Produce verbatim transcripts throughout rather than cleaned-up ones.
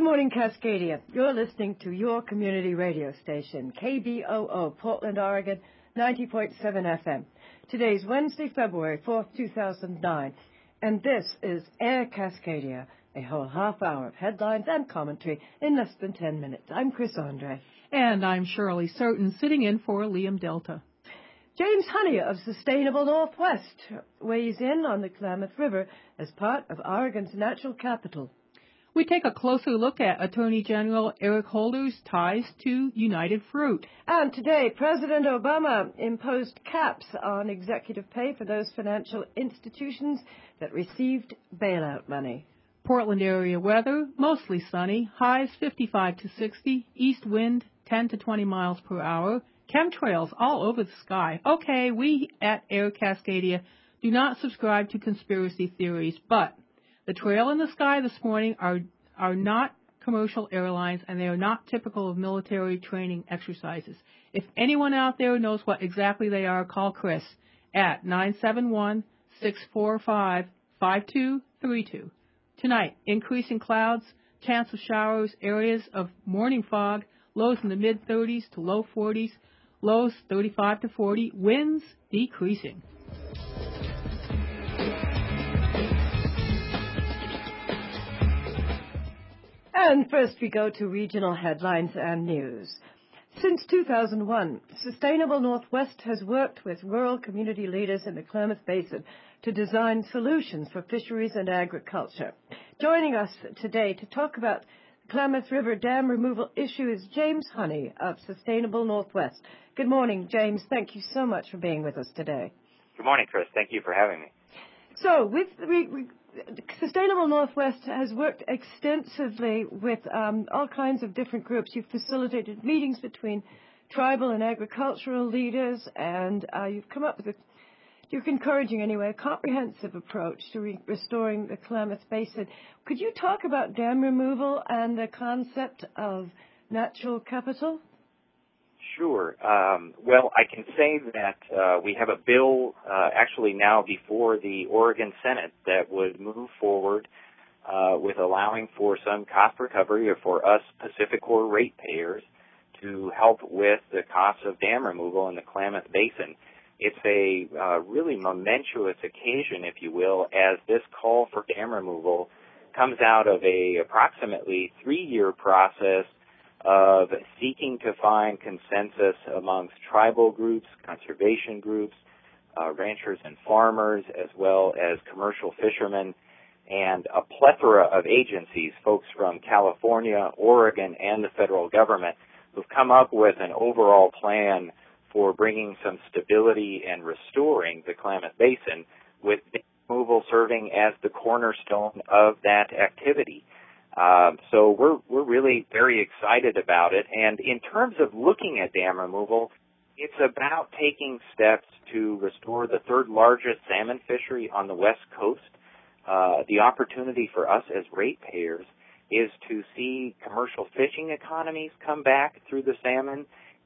morning, Cascadia. You're listening to your community radio station, K B O O, Portland, Oregon, ninety point seven F M. Today's Wednesday, February fourth, two thousand nine, and this is Air Cascadia, a whole half hour of headlines and commentary in less than ten minutes. I'm Chris Andre. And I'm Shirley Certain, sitting in for Liam Delta. James Honey of Sustainable Northwest weighs in on the Klamath River as part of Oregon's natural capital. We take a closer look at Attorney General Eric Holder's ties to United Fruit. And today, President Obama imposed caps on executive pay for those financial institutions that received bailout money. Portland area weather, mostly sunny, highs fifty-five to sixty, east wind ten to twenty miles per hour, chemtrails all over the sky. Okay, we at Air Cascadia do not subscribe to conspiracy theories, but the trail in the sky this morning are are not commercial airlines, and they are not typical of military training exercises. If anyone out there knows what exactly they are, call Chris at nine seven one, six four five, five two three two. Tonight, increasing clouds, chance of showers, areas of morning fog, lows in the mid-thirties to low forties, lows thirty-five to forty, winds decreasing. And first we go to regional headlines and news. Since two thousand one, Sustainable Northwest has worked with rural community leaders in the Klamath Basin to design solutions for fisheries and agriculture. Joining us today to talk about the Klamath River dam removal issue is James Honey of Sustainable Northwest. Good morning, James. Thank you so much for being with us today. Good morning, Chris. Thank you for having me. So, with we, we, Sustainable Northwest has worked extensively with um, all kinds of different groups. You've facilitated meetings between tribal and agricultural leaders, and uh, you've come up with a, you're encouraging anyway, a comprehensive approach to re- restoring the Klamath Basin. Could you talk about dam removal and the concept of natural capital? Sure. Um, well, I can say that uh, we have a bill uh, actually now before the Oregon Senate that would move forward uh, with allowing for some cost recovery for us Pacific Core ratepayers to help with the cost of dam removal in the Klamath Basin. It's a uh, really momentous occasion, if you will, as this call for dam removal comes out of a approximately three-year process of seeking to find consensus amongst tribal groups, conservation groups, uh, ranchers and farmers, as well as commercial fishermen, and a plethora of agencies, folks from California, Oregon, and the federal government, who've come up with an overall plan for bringing some stability and restoring the Klamath Basin, with dam removal serving as the cornerstone of that activity. Um, so we're we're really very excited about it. And in terms of looking at dam removal, it's about taking steps to restore the third largest salmon fishery on the West Coast. Uh, the opportunity for us as ratepayers is to see commercial fishing economies come back through the salmon,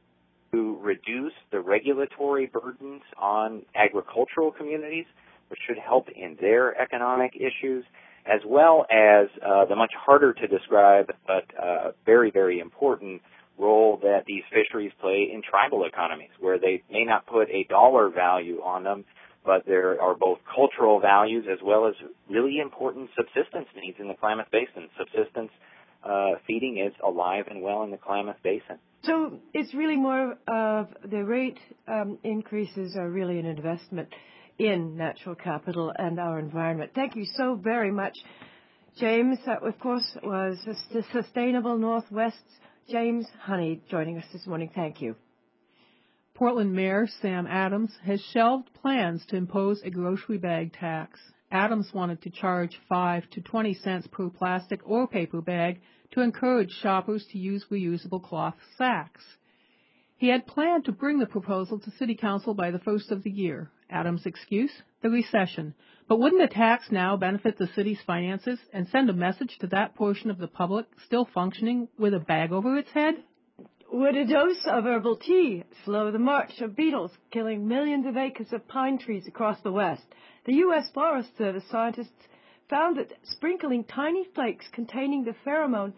to reduce the regulatory burdens on agricultural communities, which should help in their economic issues, as well as uh, the much harder to describe but uh, very, very important role that these fisheries play in tribal economies, where they may not put a dollar value on them, but there are both cultural values as well as really important subsistence needs in the Klamath Basin. Subsistence uh, feeding is alive and well in the Klamath Basin. So it's really more of the rate um, increases are really an investment in natural capital and our environment. Thank you so very much, James. That, of course, was the Sustainable Northwest's James Honey joining us this morning. Thank you. Portland Mayor Sam Adams has shelved plans to impose a grocery bag tax. Adams wanted to charge five to twenty cents per plastic or paper bag to encourage shoppers to use reusable cloth sacks. He had planned to bring the proposal to City Council by the first of the year. Adams' excuse? The recession. But wouldn't a tax now benefit the city's finances and send a message to that portion of the public still functioning with a bag over its head? Would a dose of herbal tea slow the march of beetles, killing millions of acres of pine trees across the West? The U S Forest Service scientists found that sprinkling tiny flakes containing the pheromone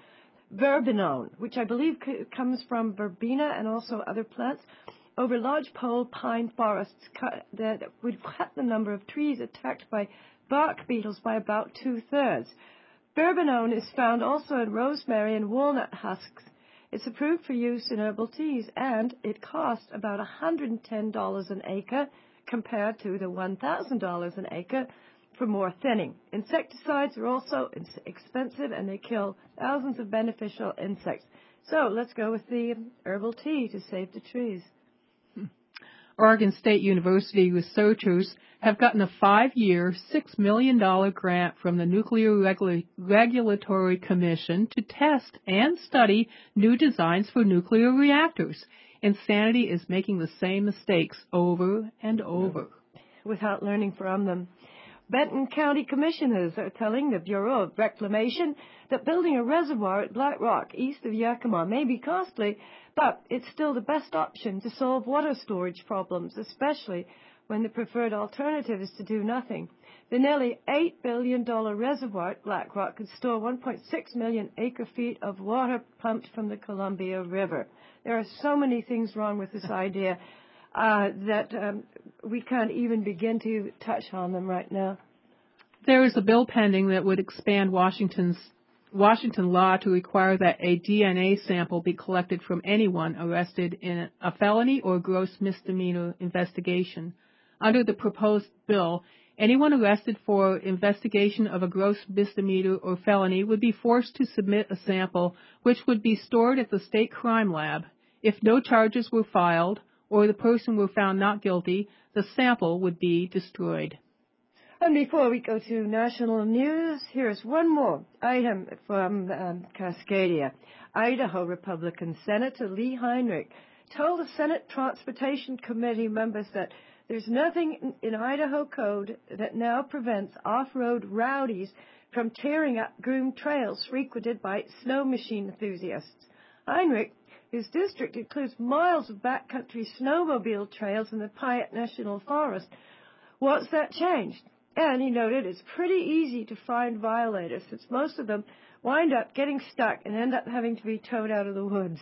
verbenone, which I believe c- comes from verbena and also other plants, over large pole pine forests cut, that would cut the number of trees attacked by bark beetles by about two-thirds. Verbenone is found also in rosemary and walnut husks. It's approved for use in herbal teas, and it costs about one hundred ten dollars an acre compared to the one thousand dollars an acre for more thinning. Insecticides are also expensive, and they kill thousands of beneficial insects. So let's go with the herbal tea to save the trees. Oregon State University researchers have gotten a five-year, six million dollars grant from the Nuclear Regula- Regulatory Commission to test and study new designs for nuclear reactors. Insanity is making the same mistakes over and over. Without learning from them. Benton County commissioners are telling the Bureau of Reclamation that building a reservoir at Black Rock east of Yakima may be costly, but it's still the best option to solve water storage problems, especially when the preferred alternative is to do nothing. The nearly eight billion dollars reservoir at Black Rock could store one point six million acre-feet of water pumped from the Columbia River. There are so many things wrong with this idea uh, that um, we can't even begin to touch on them right now. There is a bill pending that would expand Washington's Washington law to require that a D N A sample be collected from anyone arrested in a felony or gross misdemeanor investigation. Under the proposed bill, anyone arrested for investigation of a gross misdemeanor or felony would be forced to submit a sample, which would be stored at the state crime lab. If no charges were filed or the person were found not guilty, the sample would be destroyed. And before we go to national news, here's one more item from um, Cascadia. Idaho Republican Senator Lee Heinrich told the Senate Transportation Committee members that there's nothing in, in Idaho code that now prevents off-road rowdies from tearing up groomed trails frequented by snow machine enthusiasts. Heinrich, his district includes miles of backcountry snowmobile trails in the Piatt National Forest, wants that changed. And he noted it's pretty easy to find violators, since most of them wind up getting stuck and end up having to be towed out of the woods.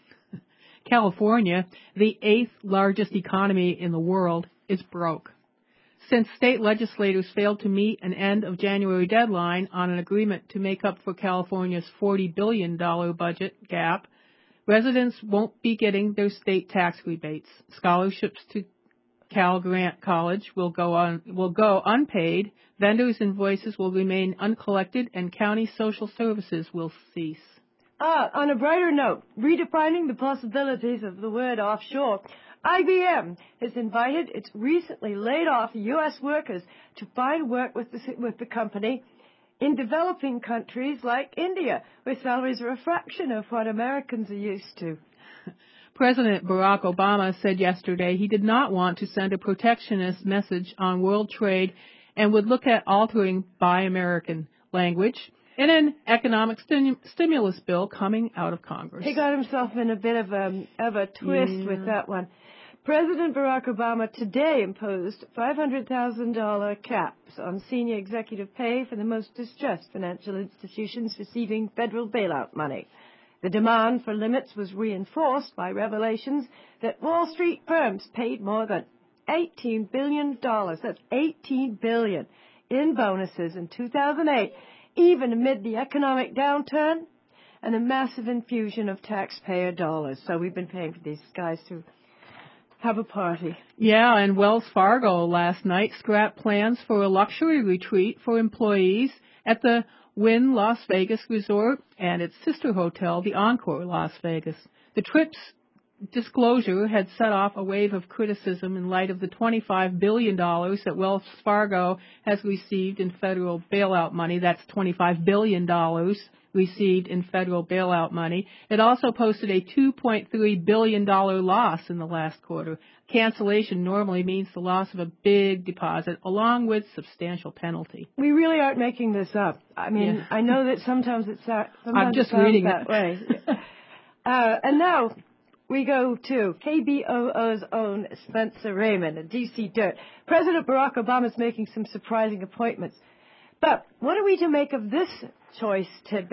California, the eighth largest economy in the world, is broke. Since state legislators failed to meet an end of January deadline on an agreement to make up for California's forty billion dollars budget gap, residents won't be getting their state tax rebates. Scholarships to Cal Grant College will go on will go unpaid, vendors' invoices will remain uncollected, and county social services will cease. Ah, on a brighter note, redefining the possibilities of the word offshore, I B M has invited its recently laid-off U S workers to find work with the, with the company in developing countries like India, where salaries are a fraction of what Americans are used to. President Barack Obama said yesterday he did not want to send a protectionist message on world trade and would look at altering Buy American language in an economic stim- stimulus bill coming out of Congress. He got himself in a bit of a, of a twist yeah. with that one. President Barack Obama today imposed five hundred thousand dollars caps on senior executive pay for the most distressed financial institutions receiving federal bailout money. The demand for limits was reinforced by revelations that Wall Street firms paid more than eighteen billion dollars, that's eighteen billion dollars, in bonuses in two thousand eight, even amid the economic downturn and a massive infusion of taxpayer dollars. So we've been paying for these guys to have a party. Yeah, and Wells Fargo last night scrapped plans for a luxury retreat for employees at the Wynn Las Vegas Resort and its sister hotel, the Encore Las Vegas. The trip's disclosure had set off a wave of criticism in light of the twenty-five billion dollars that Wells Fargo has received in federal bailout money. That's twenty-five billion dollars received in federal bailout money. It also posted a two point three billion dollars loss in the last quarter. Cancellation normally means the loss of a big deposit along with substantial penalty. We really aren't making this up. I mean, yeah. I know that sometimes it's uh, sometimes I'm just it sounds reading that it. way. uh, and now we go to K B O O's own Spencer Raymond and D C Dirt. President Barack Obama is making some surprising appointments. But what are we to make of this choice tidbit?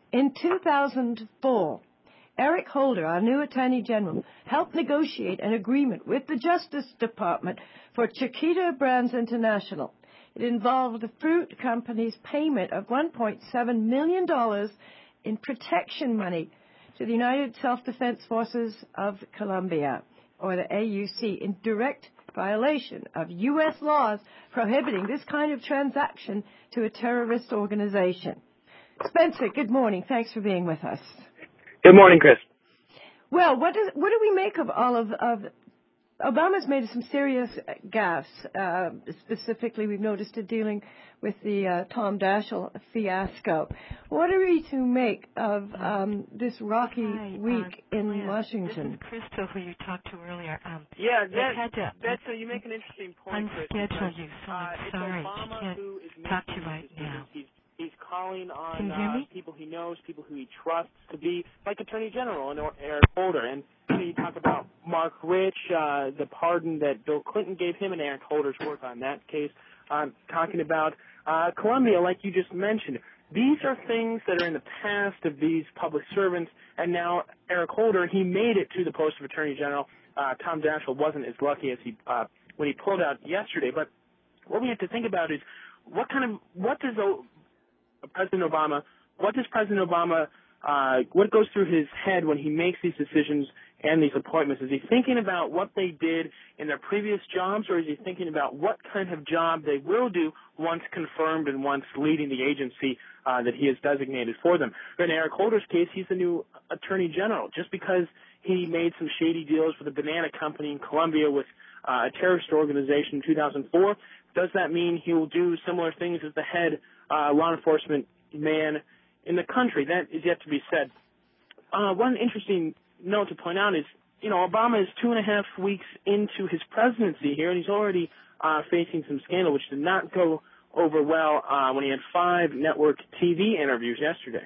In two thousand four, Eric Holder, our new Attorney General, helped negotiate an agreement with the Justice Department for Chiquita Brands International. It involved the fruit company's payment of one point seven million dollars in protection money to the United Self-Defense Forces of Colombia, or the A U C, in direct violation of U S laws prohibiting this kind of transaction to a terrorist organization. Spencer, good morning. Thanks for being with us. Good morning, Chris. Well, what do, what do we make of all of, of Obama's made some serious gaffes. Uh, specifically, we've noticed it dealing with the uh, Tom Daschle fiasco. What are we to make of um, this rocky Hi, week uh, in Lynn, Washington? This is Crystal, who you talked to earlier. Um, yeah, that, had to that's so you make an interesting point, Chris. unschedule you, so uh, I'm it's sorry. Obama I can't who is talk to you making right decisions. now. He's, he's calling on Can you hear uh, me? people he knows, people who he trusts to be like Attorney General and Eric Holder. And you, know, you talk about Mark Rich, uh, the pardon that Bill Clinton gave him, and Eric Holder's work on that case. Um, talking about uh, Colombia, like you just mentioned. These are things that are in the past of these public servants, and now Eric Holder, he made it to the post of Attorney General. Uh, Tom Daschle wasn't as lucky as he uh, when he pulled out yesterday. But what we have to think about is what kind of what does o- President Obama, what does President Obama, uh, what goes through his head when he makes these decisions and these appointments? Is he thinking about what they did in their previous jobs, or is he thinking about what kind of job they will do once confirmed and once leading the agency uh, that he has designated for them? In Eric Holder's case, he's the new Attorney General. Just because he made some shady deals with a banana company in Colombia with uh, a terrorist organization in two thousand four, does that mean he will do similar things as the head uh, law enforcement man in the country? That is yet to be said. Uh, one interesting note to point out is, you know, Obama is two and a half weeks into his presidency here, and he's already uh, facing some scandal, which did not go over well uh, when he had five network T V interviews yesterday.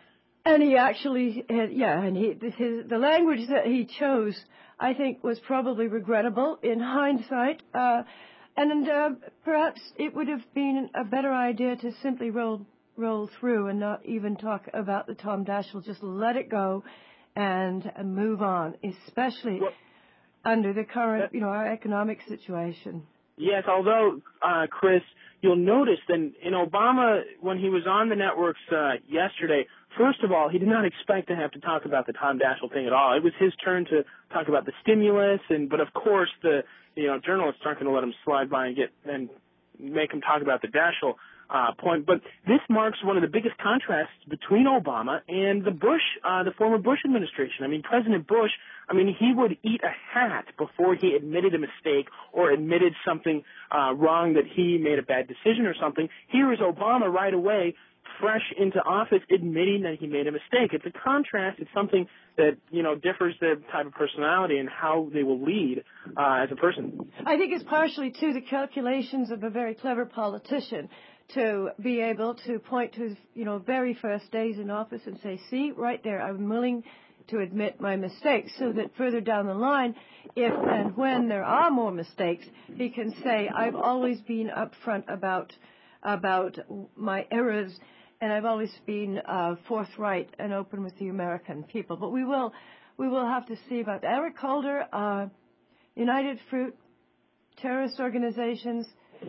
And he actually, had, yeah, and he, his, the language that he chose, I think, was probably regrettable in hindsight. Uh, and uh, perhaps it would have been a better idea to simply roll roll through and not even talk about the Tom Daschle. Just let it go and uh, move on, especially well, under the current, that, you know, our economic situation. Yes, although, uh, Chris, you'll notice that in Obama, when he was on the networks uh, yesterday, first of all, he did not expect to have to talk about the Tom Daschle thing at all. It was his turn to talk about the stimulus, and but of course the you know journalists aren't going to let him slide by and get and make him talk about the Daschle uh, point. But this marks one of the biggest contrasts between Obama and the Bush, uh, the former Bush administration. I mean, President Bush, I mean, he would eat a hat before he admitted a mistake or admitted something uh, wrong, that he made a bad decision or something. Here is Obama right away, fresh into office, admitting that he made a mistake. It's a contrast. It's something that, you know, differs their type of personality and how they will lead uh, as a person. I think it's partially, too, the calculations of a very clever politician to be able to point to his, you know, very first days in office and say, see, right there, I'm willing to admit my mistakes, so that further down the line, if and when there are more mistakes, he can say, I've always been upfront about about my errors, and I've always been uh, forthright and open with the American people. But we will we will have to see about that. Eric Holder, uh, United Fruit, terrorist organizations.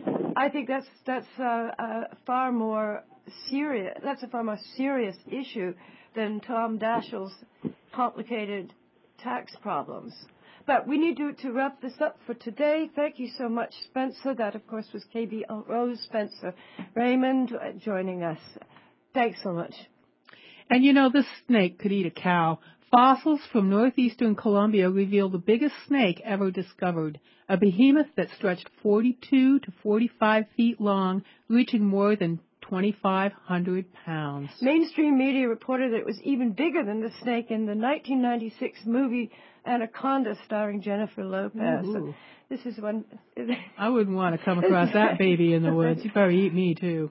I think that's that's uh, a far more serious. That's a far more serious issue than Tom Daschle's complicated tax problems. But we need to, to wrap this up for today. Thank you so much, Spencer. That, of course, was K B L Rose, Spencer Raymond, uh, joining us. Thanks so much. And, you know, this snake could eat a cow. Fossils from northeastern Colombia reveal the biggest snake ever discovered, a behemoth that stretched forty-two to forty-five feet long, reaching more than twenty-five hundred pounds. Mainstream media reported that it was even bigger than the snake in the nineteen ninety-six movie Anaconda, starring Jennifer Lopez. Ooh. This is one. I wouldn't want to come across that baby in the woods. You'd probably eat me, too.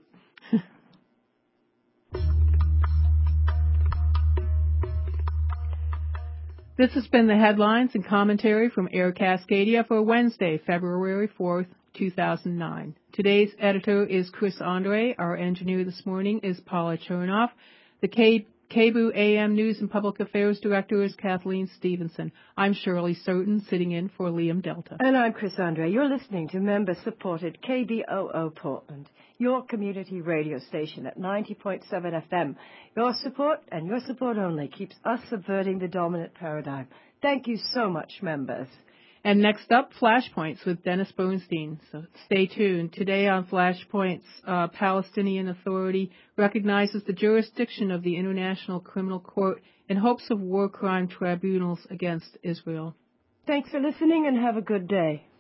This has been the headlines and commentary from Air Cascadia for Wednesday, February fourth, two thousand nine. Today's editor is Chris Andre. Our engineer this morning is Paula Chernoff. The K K B U A M News and Public Affairs Director is Kathleen Stevenson. I'm Shirley Certain, sitting in for Liam Delta. And I'm Chris Andre. You're listening to member-supported K B O O Portland, your community radio station at ninety point seven F M. Your support and your support only keeps us subverting the dominant paradigm. Thank you so much, members. And next up, Flashpoints with Dennis Bernstein. So stay tuned. Today on Flashpoints, uh, Palestinian Authority recognizes the jurisdiction of the International Criminal Court in hopes of war crime tribunals against Israel. Thanks for listening and have a good day.